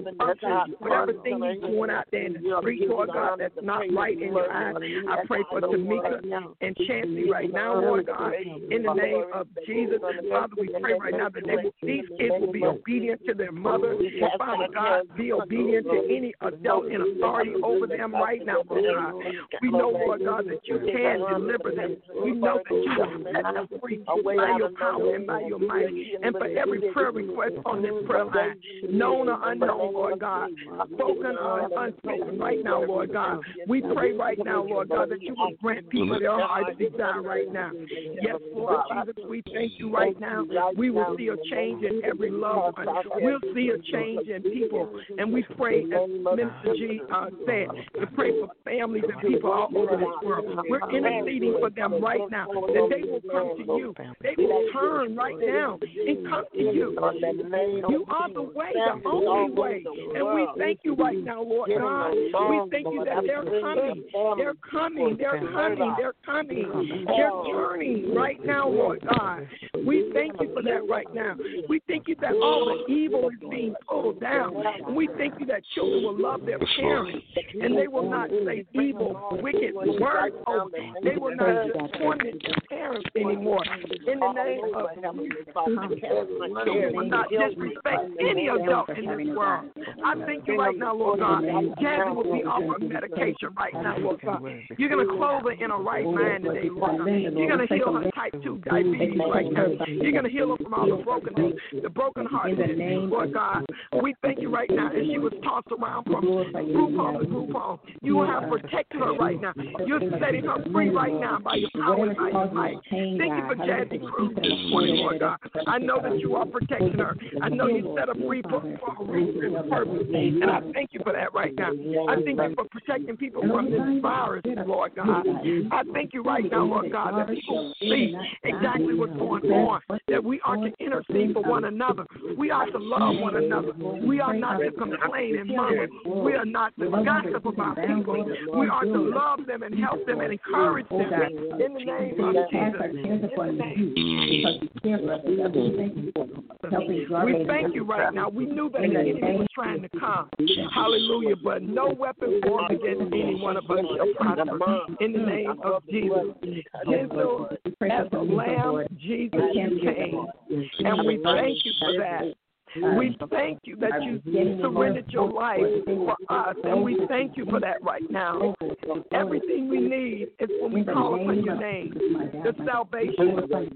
Speaker 3: whatever thing he's doing out there in the street, Lord God, that's not right in your eyes. I pray for Tamika and Chancey right now, Lord God, in the name of Jesus. Father, we pray right now that these kids will be obedient to their mother. Father God, be obedient to any adult in authority over them right now, Lord God. We know, Lord God, that you can deliver them. We know that you will set them free by your power and by your might. And for every prayer request on this prayer line, known or unknown, Lord God, spoken or unspoken right now, Lord God, we pray right now, Lord God, that you will grant people their heart's desire right now. Yes, Lord Jesus, we thank you right now. We will see a change in every loved one. We'll see a change in people. And we pray, as Minister G said, to pray for families and people all over this world. We're interceding for them right now, that they will come to you. They will turn right now and come to you. You are the way, the only way. And we thank you right now, Lord God. We thank you that they're coming. They're coming. They're coming. They're coming. They're turning right now, Lord God. We thank you for that right now. We thank you that all the evil is being pulled down. And we thank you that children will love their parents and they will not say evil, wicked words over them. They will not just torment their parents anymore. In the name of Jesus, children will not disrespect any adult in this world. I thank you right now, Lord God. Jazzy will be off her medication right now, Lord God. You're going to clothe her in a right mind today, Lord God. You're going to heal her type 2 diabetes right now. You're going to heal her from all the brokenness, the broken heart, Lord God. We thank you right now as she was tossed around from group home to group home. You have protected her right now. You're setting her free right now by your power and by your might. Thank you for Jazzy Cruz this morning, Lord God. I know that you are protecting her. I know you set her free for a reason and purpose. And I thank you for that right now. I thank you for protecting people from this virus, Lord God. I thank you right now, Lord God, that people see exactly what's going on, that we are to intercede for one another. We are to love one another. We are not to complain and murmur. We are not to gossip about people. We are to love them and help them and encourage them in the name of Jesus. We thank you right now. We knew that the enemy was trying to come. Hallelujah. But no weapon formed against any one of us shall prosper in the name of Jesus. Gentle as a lamb, Jesus came. And we thank you for that. We thank you that you surrendered your life for us, and we thank you for that right now. Everything we need is when we call upon your name, the salvation.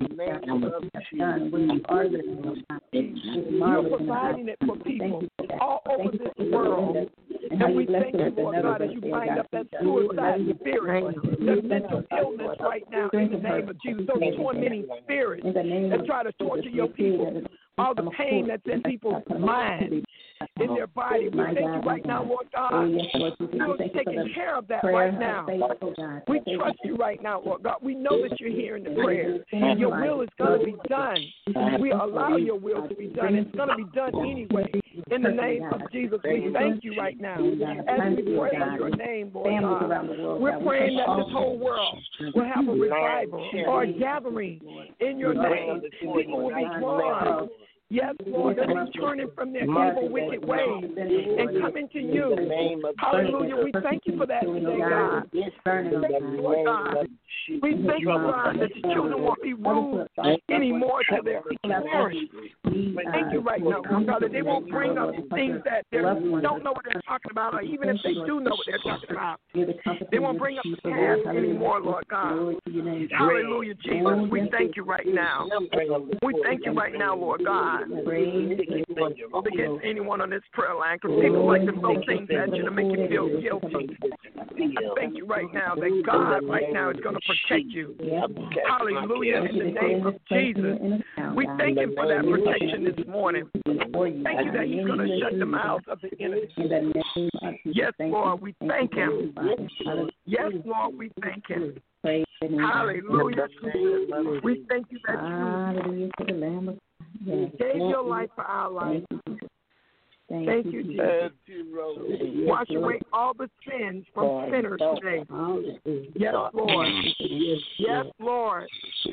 Speaker 3: You're providing it for people all over this world. And we thank you, Lord God, as you bind up that suicide spirit, that mental illness right now in the name of Jesus, those tormenting spirits that try to torture your people. All the pain that's in people's minds, in their body. We thank you right now, Lord God. You're taking care of that right now. We trust you right now, Lord God. We know that you're hearing the prayers. Your will is going to be done. We allow your will to be done. It's going to be done anyway. In the name of Jesus, we thank you right now. As we pray in your name, Lord God, we're praying that this whole world will have a revival or a gathering in your name. People will be drawn Yes, Lord, that is turning from their evil, wicked ways and coming to you. Hallelujah. We thank you for that today, God. Thank you, Lord God. We thank you, God, that the children won't be rude anymore to their parents. Thank you right now, God, that they won't bring up things that they don't know what they're talking about, or even if they do know what they're talking about, they won't bring up the past anymore, Lord God. Hallelujah, Jesus. We thank you right now. We thank you right now, Lord God. Against anyone on this prayer line, because people like to throw things at you to make you feel guilty. I thank you right now that God right now is going to protect you. Hallelujah, in the name of Jesus. We thank him for that protection this morning. Thank you that he's going to shut the mouths of the enemy. Yes, Lord, we thank him. Yes, Lord, we thank him. Hallelujah. We thank you that you gave your life for our life. Thank you, Jesus. Wash away all the sins from sinners today. Yes, Lord. Yes, Lord.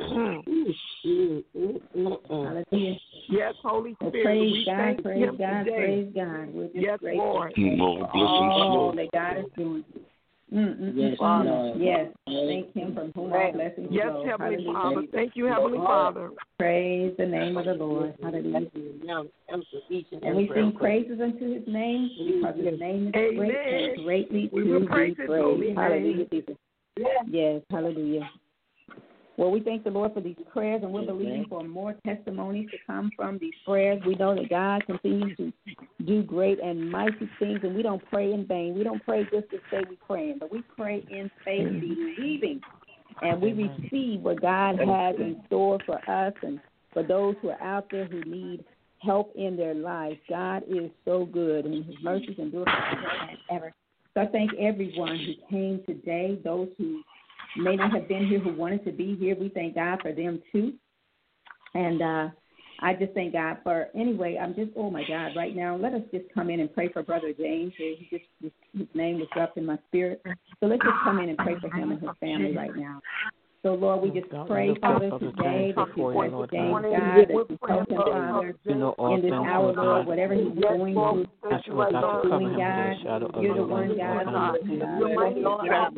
Speaker 3: Yes, Holy Spirit. We thank you today.
Speaker 2: Praise God.
Speaker 3: Yes, Lord.
Speaker 2: All that God is doing. Yes, yes. Thank him from whom all blessings
Speaker 3: yes,
Speaker 2: flow.
Speaker 3: Heavenly Father. Thank you, Heavenly Father.
Speaker 2: Praise the name of the Lord. Hallelujah. And we sing praises unto his name because his name is great and greatly to be praised. Hallelujah, Jesus. Yes, hallelujah. Well, we thank the Lord for these prayers, and we're believing for more testimonies to come from these prayers. We know that God continues to do great and mighty things, and we don't pray in vain. We don't pray just to say we're praying, but we pray in faith, believing, and we receive what God has in store for us and for those who are out there who need help in their lives. God is so good, and his mercies endure forever and ever. So I thank everyone who came today, those who may not have been here who wanted to be here. We thank God for them too. And I just thank God for, anyway, I'm just, oh my God, right now, let us just come in and pray for Brother James. His name was dropped in my spirit. So let's just come in and pray for him and his family right now. So, Lord, we just pray, Father, today that you bless James, God, that you help him, Father, in this hour, Lord, whatever he's going through, what you're doing, God. You're the one, God,
Speaker 8: family, Lord God,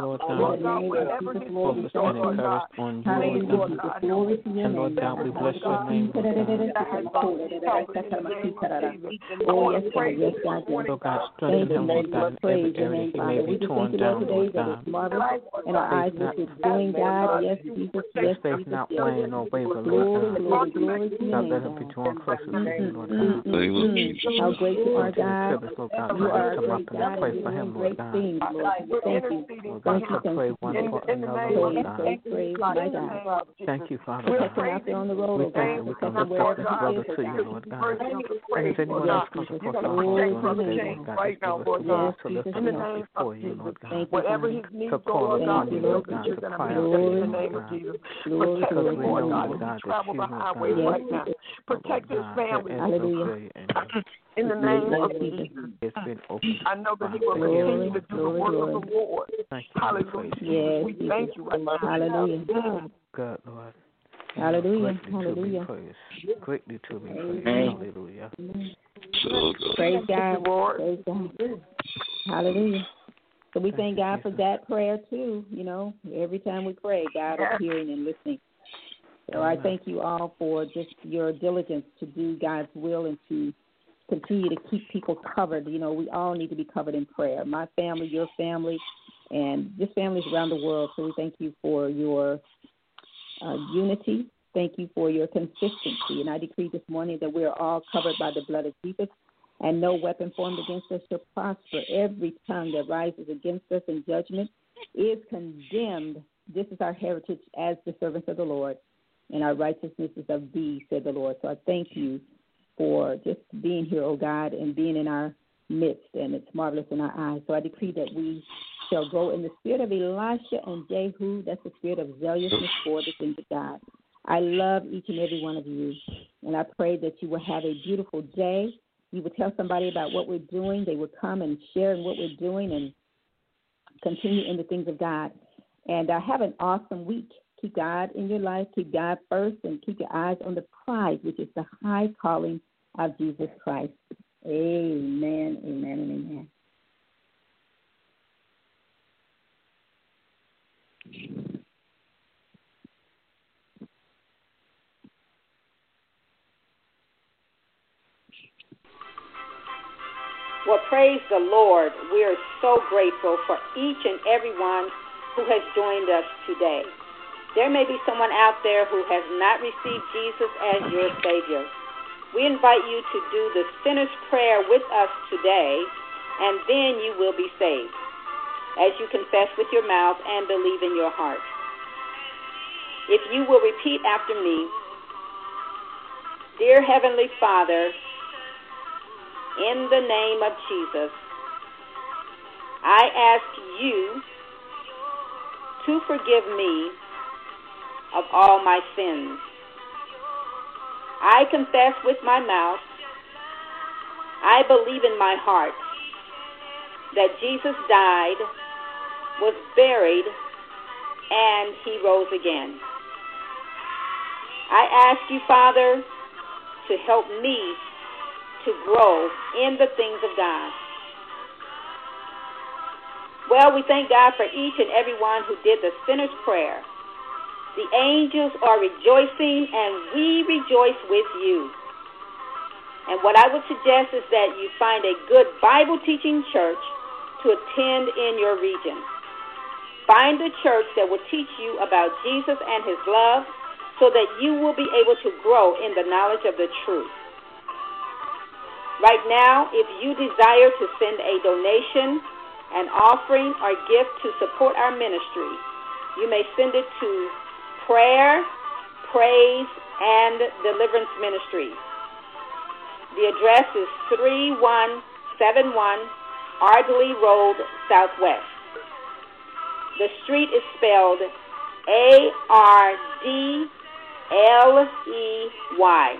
Speaker 8: focus and encourage on you, Lord God. And Lord God, we bless your name, Lord God. Lord God, strengthen him, Lord God, in every area he may be torn down, Lord God.
Speaker 2: In our eyes, what you're doing, God. Yes, Jesus. Yes,
Speaker 8: faith not weighing or waver, Lord God. God, let him be drawn closer to you, Lord God.
Speaker 2: How great you are, God.
Speaker 8: You are a great God. Pray for him, Lord God.
Speaker 2: Thank you.
Speaker 8: Lord God, to pray one for another, Lord God. Thank you, Father God. We thank you. We can lift up this brother to you, Lord God. And if anyone else comes across our hearts, Lord God, just give us the words to lift him up before you, Lord God.
Speaker 3: Whatever his needs,
Speaker 8: to call upon you, Lord God, to cry out to you, Lord God. Because we know, Lord God, that you, Lord God,
Speaker 3: protect his family.
Speaker 2: Hallelujah.
Speaker 3: In the name of Jesus. I know that he will continue to do the work of the Lord. Hallelujah.
Speaker 2: Yes,
Speaker 3: we thank you right now.
Speaker 2: Hallelujah.
Speaker 8: God, Lord.
Speaker 2: Hallelujah. Hallelujah.
Speaker 8: Greatly to be praised. Hallelujah.
Speaker 2: Praise God. Praise God. Hallelujah. So we thank God for that prayer too. You know, every time we pray, God is hearing and listening. So I thank you all for just your diligence to do God's will and to continue to keep people covered. You know, we all need to be covered in prayer. My family, your family, and just families around the world. So we thank you for your unity. Thank you for your consistency. And I decree this morning that we are all covered by the blood of Jesus, and no weapon formed against us shall prosper. Every tongue that rises against us in judgment is condemned. This is our heritage as the servants of the Lord, and our righteousness is of thee, said the Lord. So I thank you for just being here, oh God, and being in our midst, and it's marvelous in our eyes. So I decree that we shall go in the spirit of Elisha and Jehu. That's the spirit of zealousness for the things of God. I love each and every one of you, and I pray that you will have a beautiful day. You would tell somebody about what we're doing. They would come and share in what we're doing and continue in the things of God. And have an awesome week. Keep God in your life. Keep God first, and keep your eyes on the prize, which is the high calling of Jesus Christ. Amen, amen, and amen.
Speaker 9: Well, praise the Lord. We are so grateful for each and every one who has joined us today. There may be someone out there who has not received Jesus as your Savior. We invite you to do the sinner's prayer with us today, and then you will be saved, as you confess with your mouth and believe in your heart. If you will repeat after me, Dear Heavenly Father, in the name of Jesus, I ask you to forgive me of all my sins. I confess with my mouth, I believe in my heart that Jesus died, was buried, and he rose again. I ask you, Father, to help me to grow in the things of God. Well, we thank God for each and every one who did the sinner's prayer. The angels are rejoicing, and we rejoice with you. And what I would suggest is that you find a good Bible-teaching church to attend in your region. Find a church that will teach you about Jesus and his love so that you will be able to grow in the knowledge of the truth. Right now, if you desire to send a donation, an offering, or gift to support our ministry, you may send it to Prayer, Praise, and Deliverance Ministries. The address is 3171 Ardley Road, Southwest. The street is spelled Ardley.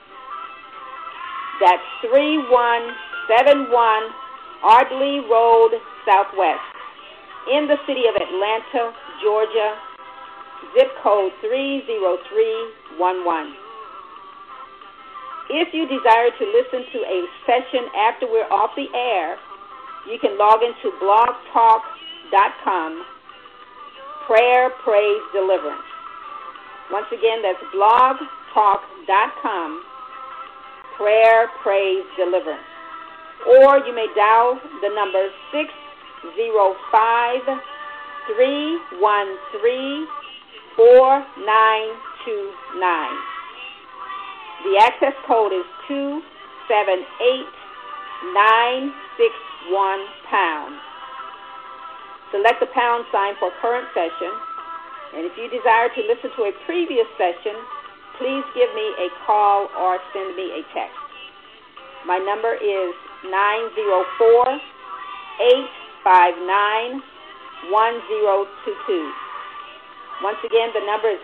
Speaker 9: That's 3171 Ardley Road, Southwest, in the city of Atlanta, Georgia, zip code 30311. If you desire to listen to a session after we're off the air, you can log into blogtalk.com, Prayer, Praise, Deliverance. Once again, that's blogtalk.com, Prayer, Praise, Deliverance. Or you may dial the number 605-313-4929. The access code is 278961#. Select the pound sign for current session. And if you desire to listen to a previous session, please give me a call or send me a text. My number is 904-859-1022. Once again, the number is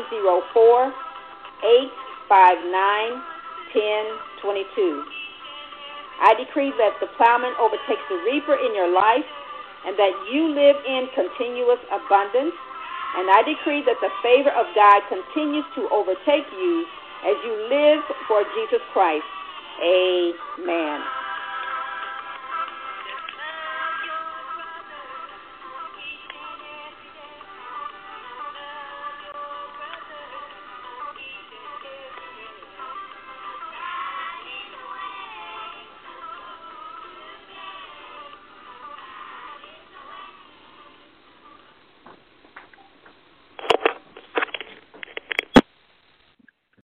Speaker 9: 904-859-1022. I decree that the plowman overtakes the reaper in your life and that you live in continuous abundance. And I decree that the favor of God continues to overtake you as you live for Jesus Christ. Amen.